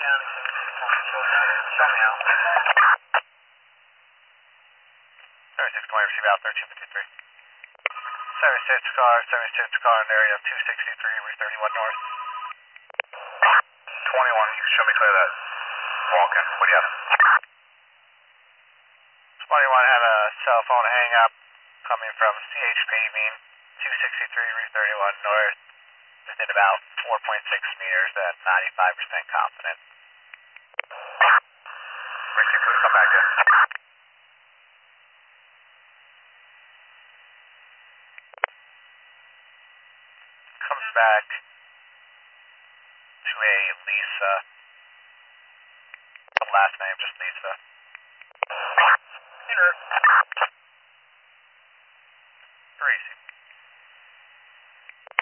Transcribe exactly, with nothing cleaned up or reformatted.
County, show me out. seventy-six twenty, receive out thirteen fifty-three. seventy-six car, seventy-six car in area of two sixty-three, Route thirty-one North. twenty-one, you can show me clear that walk-in. What do you have? twenty-one had a cell phone hang up coming from C H paving, two sixty-three, Route thirty-one North, within about four point six meters at ninety-five percent confident. Richie, please come back in. Comes back to a Lisa. The last name, just Lisa. Peter.